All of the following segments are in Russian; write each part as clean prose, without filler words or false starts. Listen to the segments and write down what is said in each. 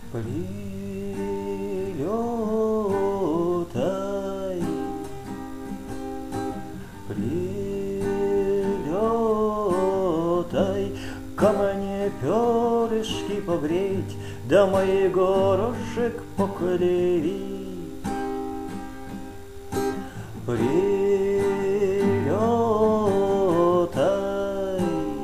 Прилетай, прилетай, ко мне перышки погреть, да мой горошек поклевить. Прилетай,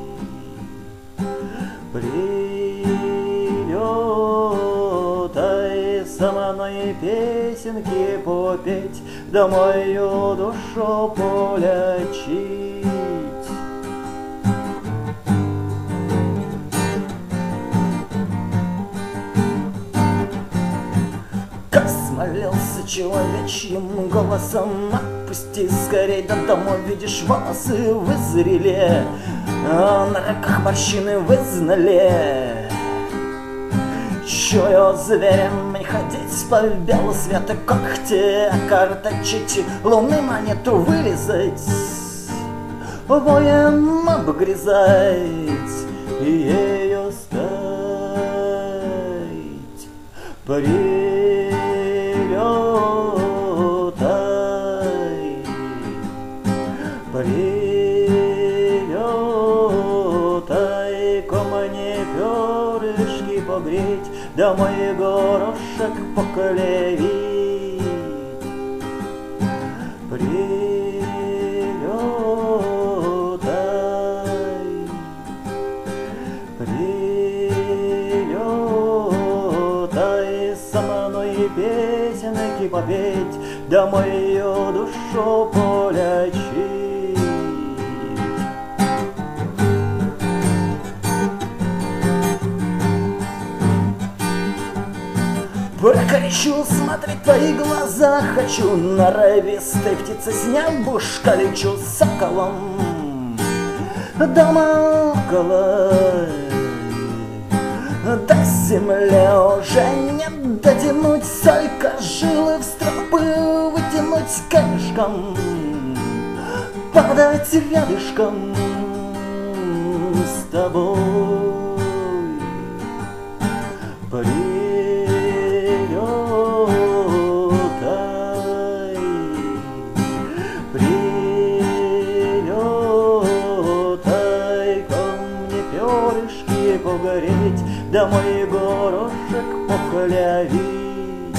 прилетай, со мной песенки попеть, да мою душу полечить. Как смолился человечьим голосом, отпусти скорей, да домой, видишь, волосы вызрели, а на руках морщины вызнали. Чую зверем не ходить по белу свету, когти карточить, лунную монету вылезать, воем обгрызать и ее стать. Прилетай, прилетай, ко мне перышки погреть, да мой горошек поклевить. Прилетай, прилетай, со мной песенки попеть, да мою душу полечить. Прокричу смотреть твои глаза, хочу норовистой птицы с небушка, лечу соколом дома около. До земли уже не дотянуть, только жилы в стропы вытянуть камешком, падать рядышком с тобой. Прилетай, прилетай, ко мне перышки погореть, да мой горошек поклевить.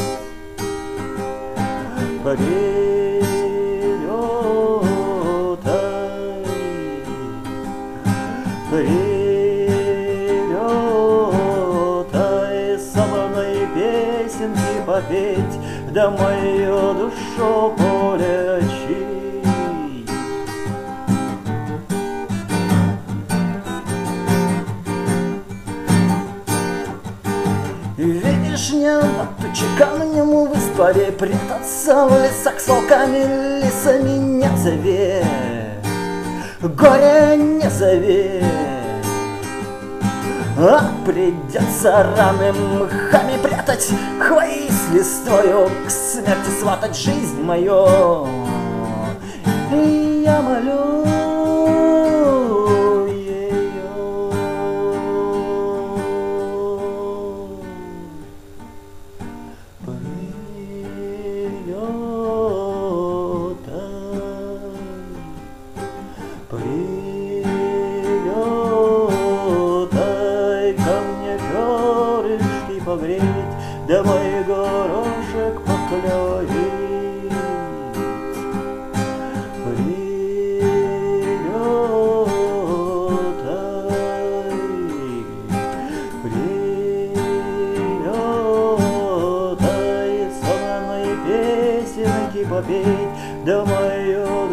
Прилетай, прилетай, со мной песенки попеть, да мою душу полечить. Видишь небо, тучи камнем в истории, прятаться в лесах с волками, лесами не зови, горе не зови. А придется раны мхами прятать, хвои с листвою, к смерти сватать жизнь мою. И я молю ее. Прилетай, прилетай, ко мне перышки погреть, да мой горошек поклевить. Прилетай, прилетай, со мной песенки попеть, да мою